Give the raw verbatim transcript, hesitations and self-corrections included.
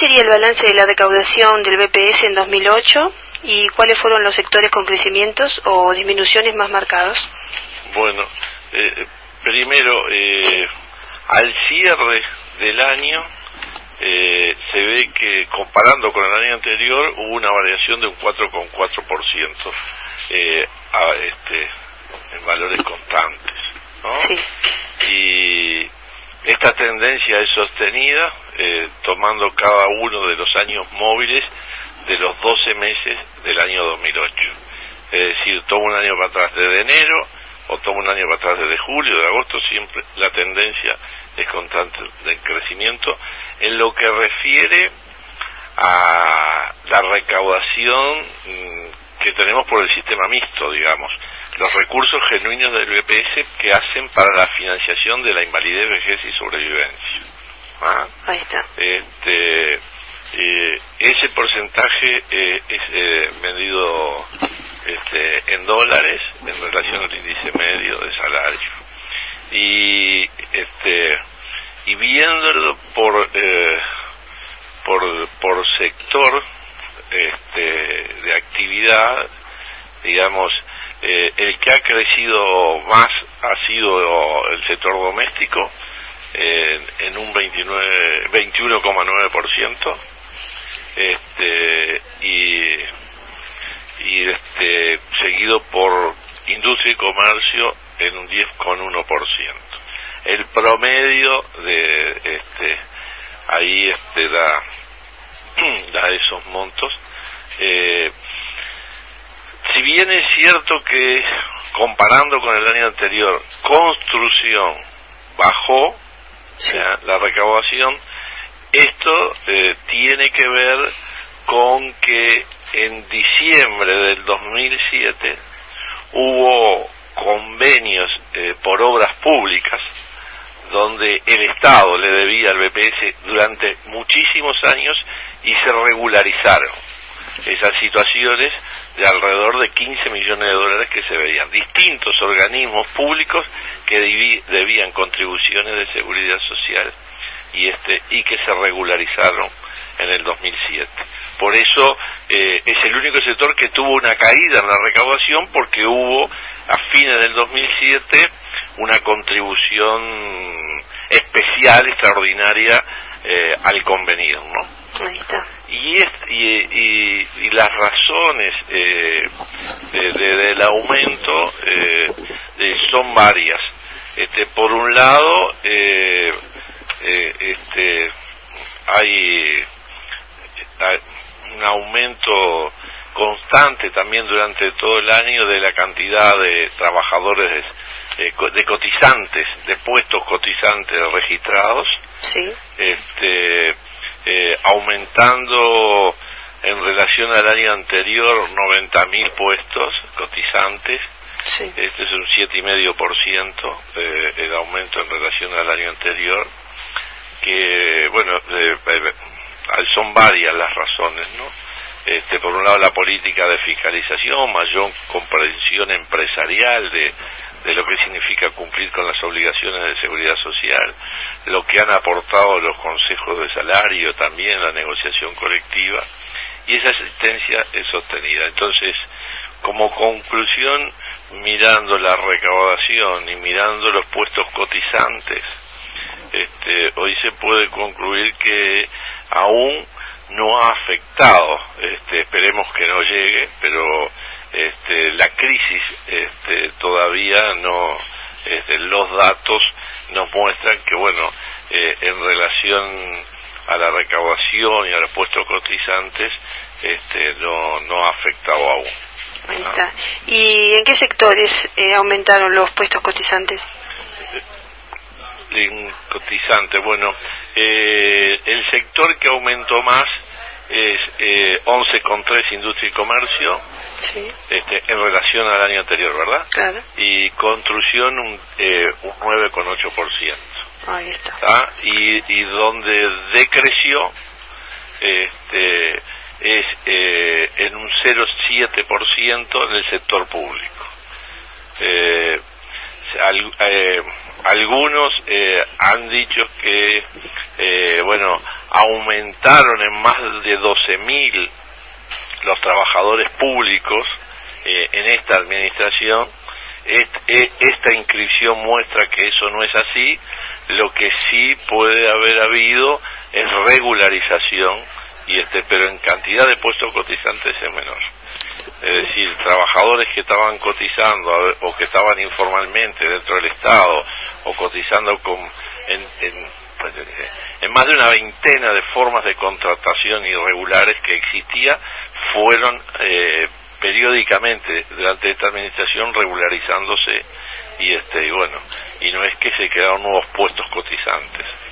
sería el balance de la recaudación del B P S en dos mil ocho y cuáles fueron los sectores con crecimientos o disminuciones más marcados? Bueno, eh, primero, eh, al cierre del año, eh, se ve que comparando con el año anterior hubo una variación de un cuatro coma cuatro por ciento eh, a, este, en valores constantes, ¿no? Sí. Y esta tendencia es sostenida eh, tomando cada uno de los años móviles de los doce meses del año dos mil ocho. Es decir, tomo un año para atrás desde enero, o tomo un año para atrás desde julio, de agosto, siempre la tendencia es constante de crecimiento en lo que refiere a la recaudación mmm, que tenemos por el sistema mixto, digamos, los recursos genuinos del B P S que hacen para la financiación de la invalidez, vejez y sobrevivencia. ¿Ah? Ahí está. Este, eh, ese porcentaje eh, es eh, vendido este, en dólares en relación al índice medio de salario. Y este y viéndolo por eh, por por sector este, de actividad, digamos, eh, el que ha crecido más ha sido el sector doméstico eh, en un veintinueve, veintiuno coma nueve por ciento, este, y y este seguido por industria y comercio en un diez coma uno por ciento. El promedio de este ahí este da, da esos montos. Eh, si bien es cierto que comparando con el año anterior, construcción bajó, sí, ¿ya? La recaudación, esto eh, tiene que ver con que en diciembre del dos mil siete hubo convenios eh, por obras públicas donde el Estado le debía al B P S durante muchísimos años y se regularizaron esas situaciones de alrededor de quince millones de dólares que se veían. Distintos organismos públicos que debían contribuciones de seguridad social y este y que se regularizaron en el dos mil siete. Por eso eh, es el único sector que tuvo una caída en la recaudación, porque hubo a fines del dos mil siete una contribución especial, extraordinaria eh, al convenido, ¿no? Ahí está. Y, es, y, y, y las razones eh, de, de, del aumento eh, eh, son varias. Este, por un lado, eh, eh, este, hay, hay un aumento constante también durante todo el año de la cantidad de trabajadores de, de cotizantes, de puestos cotizantes registrados, sí, este, eh, aumentando en relación al año anterior noventa mil puestos cotizantes, sí, este es un siete coma cinco por ciento eh, el aumento en relación al año anterior, que bueno, eh, eh, son varias las razones, ¿no? Este, por un lado la política de fiscalización, mayor comprensión empresarial de, de lo que significa cumplir con las obligaciones de seguridad social, lo que han aportado los consejos de salario, también la negociación colectiva, y esa asistencia es sostenida. Entonces, como conclusión, mirando la recaudación y mirando los puestos cotizantes, este, hoy se puede concluir que aún no ha afectado, este, esperemos que no llegue, pero este, la crisis este, todavía no, este, los datos nos muestran que, bueno, eh, en relación a la recaudación y a los puestos cotizantes, este, no, no ha afectado aún. Ahí está. ¿Y en qué sectores eh, aumentaron los puestos cotizantes? En cotizantes, bueno, eh, el sector que aumentó más es eh, once coma tres industria y comercio, sí, este, en relación al año anterior, ¿verdad? Claro. Y construcción un, eh, un nueve coma ocho por ciento. Ahí está. ¿Ah? Y, y donde decreció este, es eh, en un cero coma siete por ciento en el sector público. Eh, al, eh, algunos eh, han dicho que, eh, bueno, aumentaron en más de doce mil los trabajadores públicos eh, en esta administración. Est, esta inscripción muestra que eso no es así. Lo que sí puede haber habido es regularización, y este, pero en cantidad de puestos cotizantes es menor. Es decir, trabajadores que estaban cotizando o que estaban informalmente dentro del Estado o cotizando con, en, en, en más de una veintena de formas de contratación irregulares que existía, fueron eh, periódicamente durante esta administración regularizándose, y este y bueno, y no es que se crearon nuevos puestos cotizantes.